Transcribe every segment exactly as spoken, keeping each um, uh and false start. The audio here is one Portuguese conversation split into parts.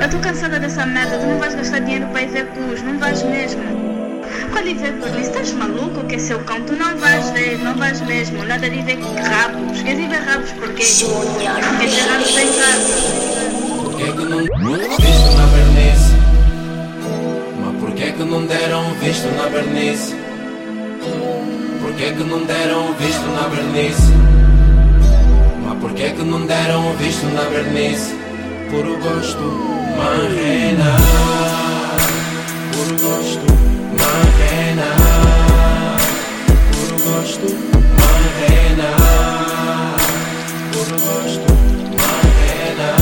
Eu tô cansada dessa merda, tu não vais gastar dinheiro para ir ver cus, não vais mesmo. Quando ir ver Berlim, estás maluco que é seu cão? Tu não vais ver, não vais mesmo. Nada de ver rabos. Queres ir ver rabos porquê? Porque ter rabos em casa. Porquê que não visto na Bernice? Mas porquê que não deram visto na Bernice? Porquê que não deram visto na Bernice? Mas porquê que não deram visto na Bernice? Puro gosto, Marrena. Puro gosto, Marrena. Puro gosto, Marrena. Puro gosto, Marrena.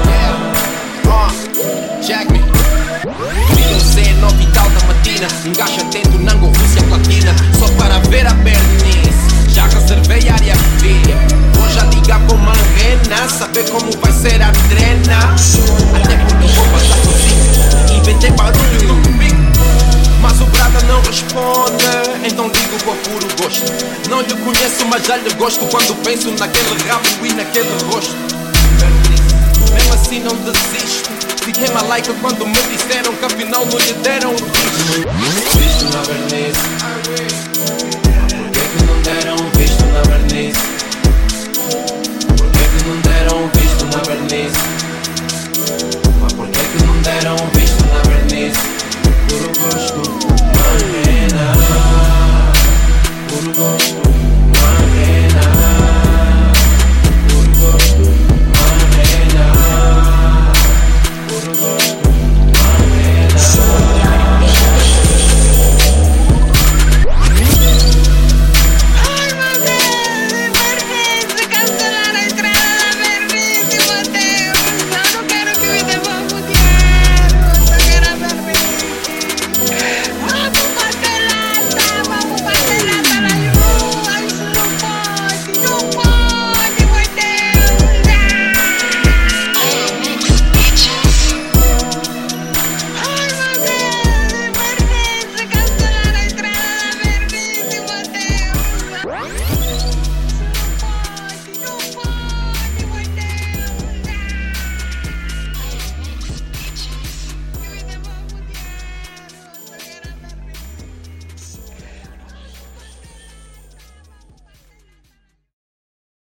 uh, Check me. Queriam ser nove e tal da matina. Um gajo atento, Nango, Rússia Platina. Só para ver a Bernice. Já reservei área V. Vou já ligar com Marrena, saber como vai ser a trena. Até porque vou passar sozinho. Inventei barulho no bico, mas o brada não responde. Então digo com puro gosto. Não lhe conheço, mas já lhe gosto. Quando penso naquele rabo e naquele rosto. Mesmo assim não desisto. Fiquei malaica quando me disseram que afinal não lhe deram o bicho. Visto na Bernice.